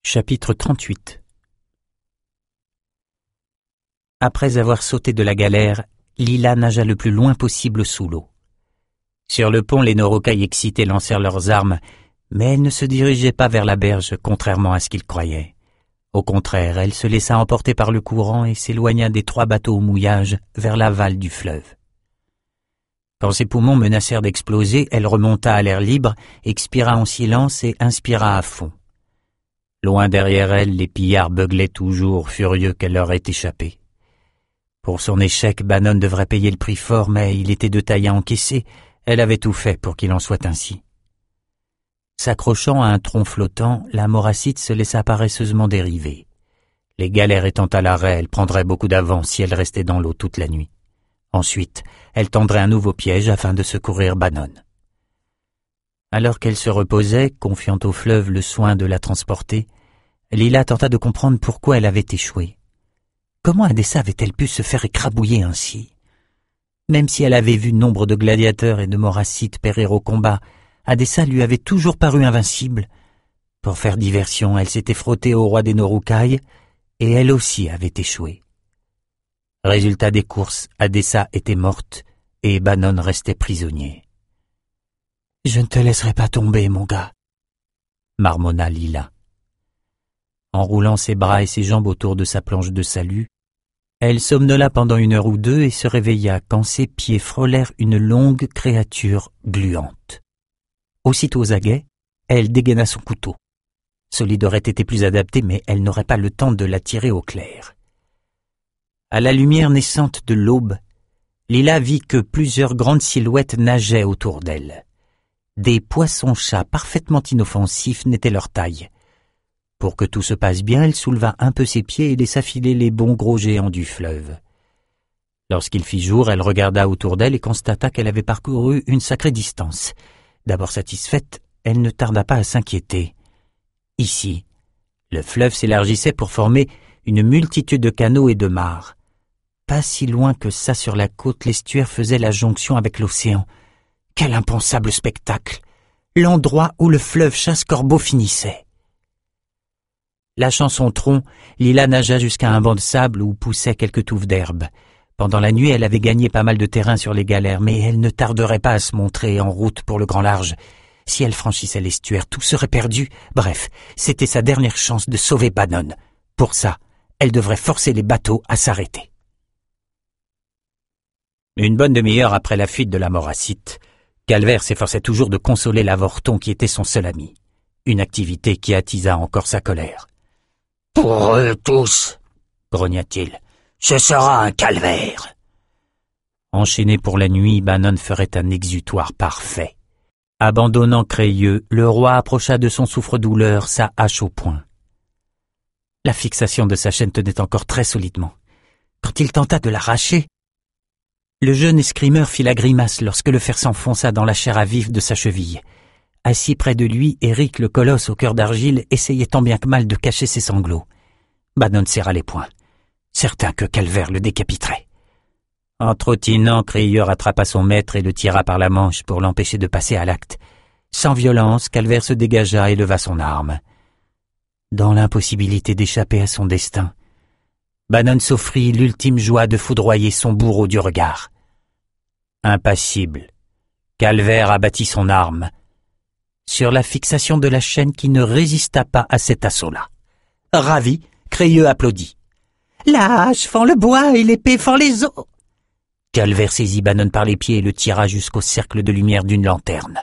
Chapitre 38. Après avoir sauté de la galère, Lila nagea le plus loin possible sous l'eau. Sur le pont, les Norokai excités lancèrent leurs armes, mais elle ne se dirigeait pas vers la berge, contrairement à ce qu'ils croyaient. Au contraire, elle se laissa emporter par le courant et s'éloigna des 3 bateaux au mouillage vers l'aval du fleuve. Quand ses poumons menacèrent d'exploser, elle remonta à l'air libre, expira en silence et inspira à fond. Loin derrière elle, les pillards beuglaient toujours, furieux qu'elle leur ait échappé. Pour son échec, Bannon devrait payer le prix fort, mais il était de taille à encaisser. Elle avait tout fait pour qu'il en soit ainsi. S'accrochant à un tronc flottant, la Moracite se laissa paresseusement dériver. Les galères étant à l'arrêt, elle prendrait beaucoup d'avance si elle restait dans l'eau toute la nuit. Ensuite, elle tendrait un nouveau piège afin de secourir Bannon. Alors qu'elle se reposait, confiant au fleuve le soin de la transporter, Lila tenta de comprendre pourquoi elle avait échoué. Comment Adessa avait-elle pu se faire écrabouiller ainsi? Même si elle avait vu nombre de gladiateurs et de Moracites périr au combat, Adessa lui avait toujours paru invincible. Pour faire diversion, elle s'était frottée au roi des Norokai, et elle aussi avait échoué. Résultat des courses, Adessa était morte, et Bannon restait prisonnier. « Je ne te laisserai pas tomber, mon gars, » marmonna Lila. En roulant ses bras et ses jambes autour de sa planche de salut, elle somnola pendant 1 heure ou 2 et se réveilla quand ses pieds frôlèrent une longue créature gluante. Aussitôt aux aguets, elle dégaina son couteau. Solide aurait été plus adapté, mais elle n'aurait pas le temps de la tirer au clair. À la lumière naissante de l'aube, Lila vit que plusieurs grandes silhouettes nageaient autour d'elle. Des poissons-chats parfaitement inoffensifs n'étaient leur taille. Pour que tout se passe bien, elle souleva un peu ses pieds et laissa filer les bons gros géants du fleuve. Lorsqu'il fit jour, elle regarda autour d'elle et constata qu'elle avait parcouru une sacrée distance. D'abord satisfaite, elle ne tarda pas à s'inquiéter. Ici, le fleuve s'élargissait pour former une multitude de canaux et de mares. Pas si loin que ça sur la côte, l'estuaire faisait la jonction avec l'océan. Quel impensable spectacle! L'endroit où le fleuve Chasse-Corbeau finissait. Lâchant son tronc, Lila nagea jusqu'à un banc de sable où poussaient quelques touffes d'herbe. Pendant la nuit, elle avait gagné pas mal de terrain sur les galères, mais elle ne tarderait pas à se montrer en route pour le grand large. Si elle franchissait l'estuaire, tout serait perdu. Bref, c'était sa dernière chance de sauver Bannon. Pour ça, elle devrait forcer les bateaux à s'arrêter. Une bonne demi-heure après la fuite de la Moracite, Calvaire s'efforçait toujours de consoler l'Avorton qui était son seul ami. Une activité qui attisa encore sa colère. « Pour eux tous, grogna-t-il, ce sera un calvaire. » Enchaîné pour la nuit, Bannon ferait un exutoire parfait. Abandonnant Crayeux, le roi approcha de son souffre-douleur, sa hache au poing. La fixation de sa chaîne tenait encore très solidement. Quand il tenta de l'arracher, le jeune escrimeur fit la grimace lorsque le fer s'enfonça dans la chair à vif de sa cheville. Assis près de lui, Éric le colosse au cœur d'argile essayait tant bien que mal de cacher ses sanglots. Bannon serra les poings, certain que Calvaire le décapiterait. En trottinant, Crayeux rattrapa son maître et le tira par la manche pour l'empêcher de passer à l'acte. Sans violence, Calvaire se dégagea et leva son arme. Dans l'impossibilité d'échapper à son destin, Bannon s'offrit l'ultime joie de foudroyer son bourreau du regard. Impassible, Calvaire abattit son arme sur la fixation de la chaîne qui ne résista pas à cet assaut-là. Ravi, Crayeux applaudit. « La hache fend le bois et l'épée fend les os !» Calvaire saisit Bannon par les pieds et le tira jusqu'au cercle de lumière d'une lanterne.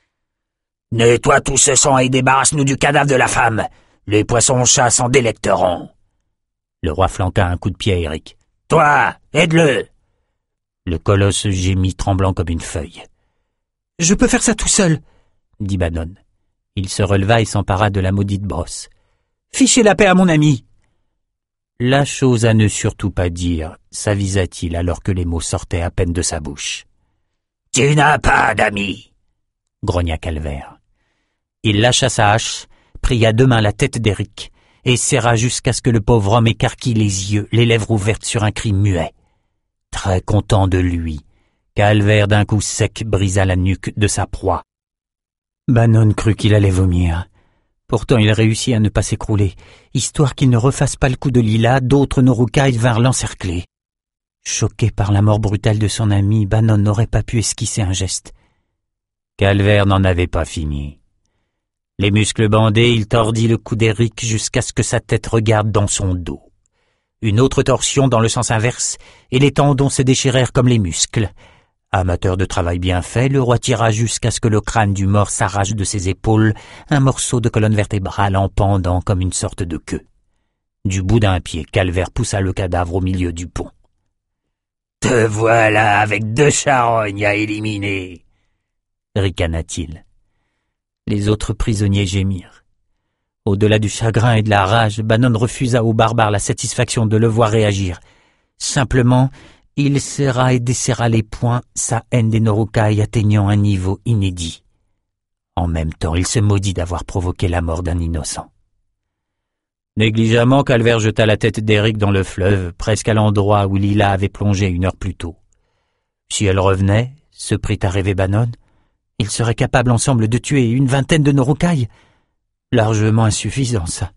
« Nettoie tout ce sang et débarrasse-nous du cadavre de la femme. Les poissons-chats s'en délecteront. » Le roi flanqua un coup de pied à Éric. « Toi, aide-le !» Le colosse gémit, tremblant comme une feuille. « Je peux faire ça tout seul !» dit Bannon. Il se releva et s'empara de la maudite brosse. « Fichez la paix à mon ami !» La chose à ne surtout pas dire, s'avisa-t-il alors que les mots sortaient à peine de sa bouche. « Tu n'as pas d'amis !» grogna Calvaire. Il lâcha sa hache, prit à 2 mains la tête d'Éric et serra jusqu'à ce que le pauvre homme écarquille les yeux, les lèvres ouvertes sur un cri muet. Très content de lui, Calvaire d'un coup sec brisa la nuque de sa proie. Bannon crut qu'il allait vomir. Pourtant il réussit à ne pas s'écrouler. Histoire qu'il ne refasse pas le coup de Lila, d'autres Norukai vinrent l'encercler. Choqué par la mort brutale de son ami, Banon n'aurait pas pu esquisser un geste. Calvaire n'en avait pas fini. Les muscles bandés, il tordit le cou d'Eric jusqu'à ce que sa tête regarde dans son dos. Une autre torsion dans le sens inverse, et les tendons se déchirèrent comme les muscles. Amateur de travail bien fait, le roi tira jusqu'à ce que le crâne du mort s'arrache de ses épaules, un morceau de colonne vertébrale en pendant comme une sorte de queue. Du bout d'un pied, Calvaire poussa le cadavre au milieu du pont. « Te voilà avec 2 charognes à éliminer !» ricana-t-il. Les autres prisonniers gémirent. Au-delà du chagrin et de la rage, Banon refusa au barbare la satisfaction de le voir réagir. Simplement, il serra et desserra les poings, sa haine des Norukai atteignant un niveau inédit. En même temps, il se maudit d'avoir provoqué la mort d'un innocent. Négligemment, Calvaire jeta la tête d'Eric dans le fleuve, presque à l'endroit où Lila avait plongé 1 heure plus tôt. Si elle revenait, se prit à rêver Banon, ils seraient capables ensemble de tuer 20 de Norukai. Largement insuffisant, ça.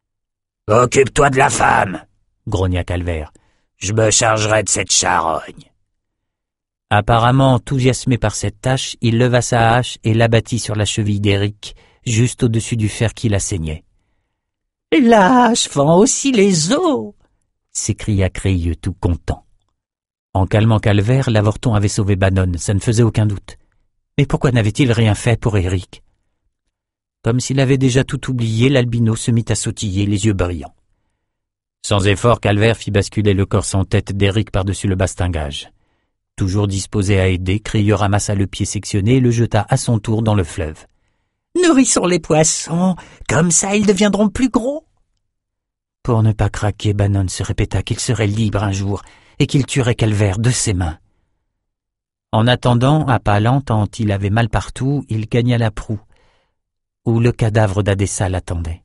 « Occupe-toi de la femme !» grogna Calvaire. « Je me chargerai de cette charogne. » Apparemment enthousiasmé par cette tâche, il leva sa hache et l'abattit sur la cheville d'Eric, juste au-dessus du fer qui la saignait. « La hache fend aussi les os !» s'écria Crayeux tout content. En calmant Calvaire, l'avorton avait sauvé Banon, ça ne faisait aucun doute. Mais pourquoi n'avait-il rien fait pour Eric? Comme s'il avait déjà tout oublié, l'albino se mit à sautiller, les yeux brillants. Sans effort, Calvaire fit basculer le corps sans tête d'Eric par-dessus le bastingage. Toujours disposé à aider, Crayeux ramassa le pied sectionné et le jeta à son tour dans le fleuve. « Nourrissons les poissons, comme ça ils deviendront plus gros !» Pour ne pas craquer, Banon se répéta qu'il serait libre un jour et qu'il tuerait Calvaire de ses mains. En attendant, à pas lents tant il avait mal partout, il gagna la proue, où le cadavre d'Adessa l'attendait.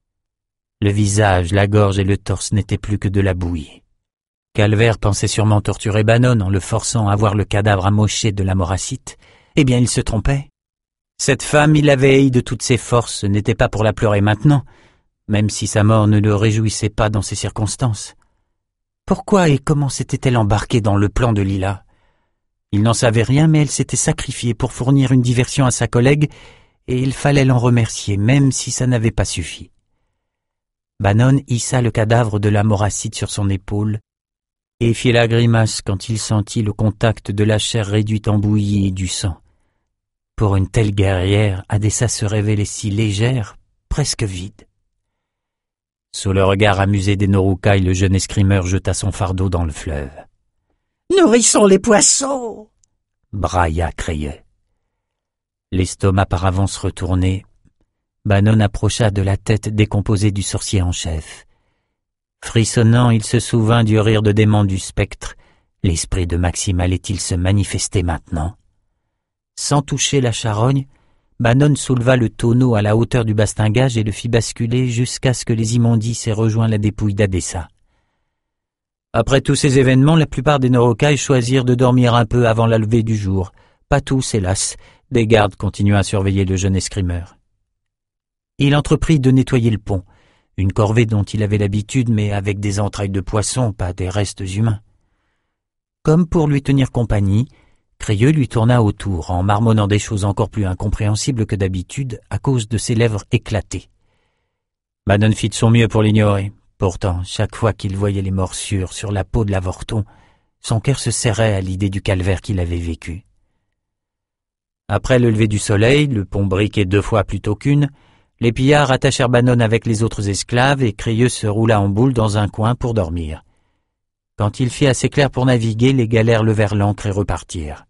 Le visage, la gorge et le torse n'étaient plus que de la bouillie. Calvaire pensait sûrement torturer Banon en le forçant à voir le cadavre amoché de la Moracite. Eh bien, il se trompait. Cette femme, il l'avait haïe de toutes ses forces, ce n'était pas pour la pleurer maintenant, même si sa mort ne le réjouissait pas dans ces circonstances. Pourquoi et comment s'était-elle embarquée dans le plan de Lila? Il n'en savait rien, mais elle s'était sacrifiée pour fournir une diversion à sa collègue, et il fallait l'en remercier, même si ça n'avait pas suffi. Banon hissa le cadavre de la Moracite sur son épaule, et fit la grimace quand il sentit le contact de la chair réduite en bouillie et du sang. Pour une telle guerrière, Adessa se révélait si légère, presque vide. Sous le regard amusé des Norukai, le jeune escrimeur jeta son fardeau dans le fleuve. « Nourrissons les poissons !» brailla Crayeux. L'estomac par avance retourné, Banon approcha de la tête décomposée du sorcier en chef. Frissonnant, il se souvint du rire de démon du spectre. L'esprit de Maxime allait-il se manifester maintenant? Sans toucher la charogne, Banon souleva le tonneau à la hauteur du bastingage et le fit basculer jusqu'à ce que les immondices aient rejoint la dépouille d'Adessa. Après tous ces événements, la plupart des Norukai choisirent de dormir un peu avant la levée du jour. Pas tous, hélas, des gardes continuaient à surveiller le jeune escrimeur. Il entreprit de nettoyer le pont, une corvée dont il avait l'habitude, mais avec des entrailles de poisson, pas des restes humains. Comme pour lui tenir compagnie, Crayeux lui tourna autour, en marmonnant des choses encore plus incompréhensibles que d'habitude à cause de ses lèvres éclatées. Banon fit de son mieux pour l'ignorer. Pourtant, chaque fois qu'il voyait les morsures sur la peau de l'avorton, son cœur se serrait à l'idée du calvaire qu'il avait vécu. Après le lever du soleil, le pont briqué 2 fois plutôt qu'une, les pillards attachèrent Banon avec les autres esclaves et Crayeux se roula en boule dans un coin pour dormir. Quand il fit assez clair pour naviguer, les galères levèrent l'ancre et repartirent.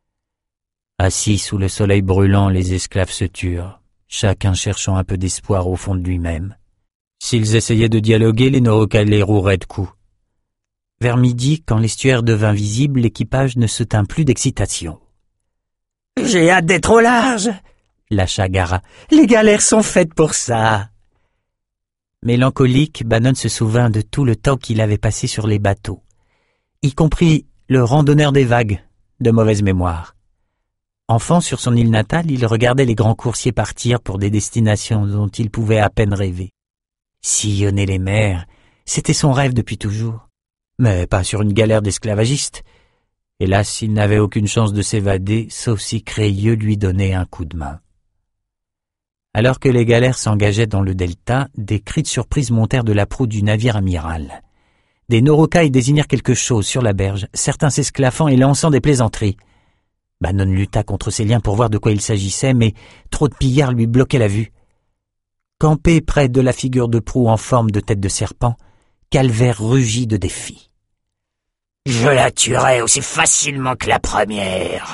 Assis sous le soleil brûlant, les esclaves se turent, chacun cherchant un peu d'espoir au fond de lui-même. S'ils essayaient de dialoguer, les Norukai les roueraient de coups. Vers midi, quand l'estuaire devint visible, l'équipage ne se tint plus d'excitation. « J'ai hâte d'être au large !» lâcha Gara. « Les galères sont faites pour ça !» Mélancolique, Banon se souvint de tout le temps qu'il avait passé sur les bateaux, y compris le randonneur des vagues, de mauvaise mémoire. Enfant sur son île natale, il regardait les grands coursiers partir pour des destinations dont il pouvait à peine rêver. Sillonner les mers, c'était son rêve depuis toujours. Mais pas sur une galère d'esclavagiste. Hélas, il n'avait aucune chance de s'évader, sauf si Crayeux lui donnait un coup de main. Alors que les galères s'engageaient dans le delta, des cris de surprise montèrent de la proue du navire amiral. Des Norokai désignèrent quelque chose sur la berge, certains s'esclaffant et lançant des plaisanteries. Bannon lutta contre ses liens pour voir de quoi il s'agissait, mais trop de pillards lui bloquaient la vue. Campé près de la figure de proue en forme de tête de serpent, Calvaire rugit de défi. « Je la tuerai aussi facilement que la première !»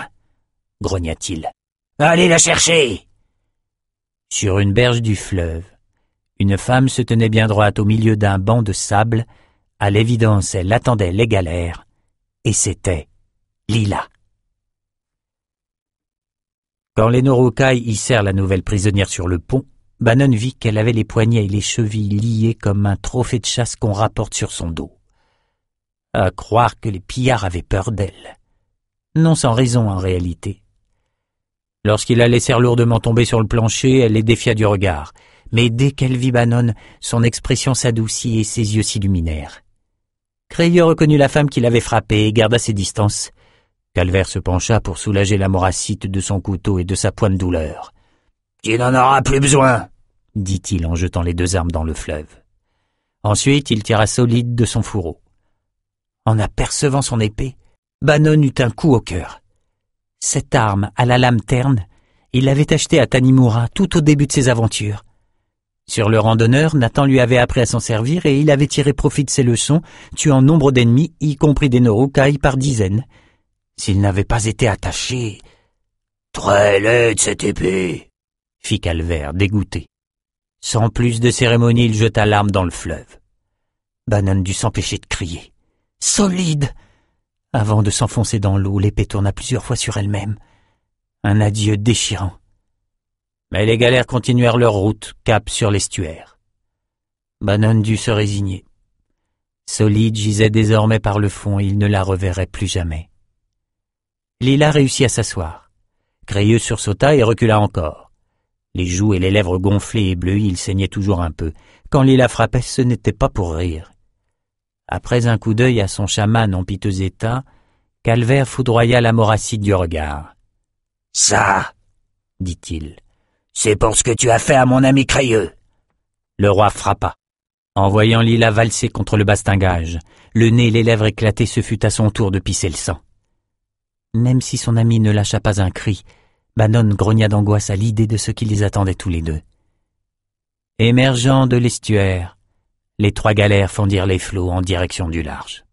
grogna-t-il. « Allez la chercher !» Sur une berge du fleuve, une femme se tenait bien droite au milieu d'un banc de sable. À l'évidence, elle attendait les galères, et c'était Lila. Quand les Norokai hissèrent la nouvelle prisonnière sur le pont, Bannon vit qu'elle avait les poignets et les chevilles liés comme un trophée de chasse qu'on rapporte sur son dos. À croire que les pillards avaient peur d'elle. Non sans raison en réalité. Lorsqu'ils la laissèrent lourdement tomber sur le plancher, elle les défia du regard. Mais dès qu'elle vit Bannon, son expression s'adoucit et ses yeux s'illuminèrent. Crayeux reconnut la femme qui l'avait frappé et garda ses distances. Calvaire se pencha pour soulager la moracite de son couteau et de sa pointe douleur. « Tu n'en auras plus besoin !» dit-il en jetant les deux armes dans le fleuve. Ensuite, il tira Solide de son fourreau. En apercevant son épée, Bannon eut un coup au cœur. Cette arme à la lame terne, il l'avait achetée à Tanimura tout au début de ses aventures. Sur le rang d'honneur, Nathan lui avait appris à s'en servir et il avait tiré profit de ses leçons, tuant nombre d'ennemis, y compris des Norokai par dizaines. S'il n'avait pas été attaché... « Très laide cette épée !» fit Calvaire, dégoûté. Sans plus de cérémonie, il jeta l'arme dans le fleuve. Bannon dut s'empêcher de crier. « Solide !» Avant de s'enfoncer dans l'eau, l'épée tourna plusieurs fois sur elle-même. Un adieu déchirant. Mais les galères continuèrent leur route, cap sur l'estuaire. Bannon dut se résigner. Solide gisait désormais par le fond et il ne la reverrait plus jamais. Lila réussit à s'asseoir. Crayeux sursauta et recula encore. Les joues et les lèvres gonflées et bleues, il saignait toujours un peu. Quand Lila frappait, ce n'était pas pour rire. Après un coup d'œil à son chaman en piteux état, Calvaire foudroya la moracite du regard. « Ça, dit-il, c'est pour ce que tu as fait à mon ami Crayeux. » Le roi frappa. En voyant Lila valser contre le bastingage, le nez et les lèvres éclatées, ce fut à son tour de pisser le sang. Même si son ami ne lâcha pas un cri, Bannon grogna d'angoisse à l'idée de ce qui les attendait tous les deux. Émergeant de l'estuaire, les trois galères fendirent les flots en direction du large.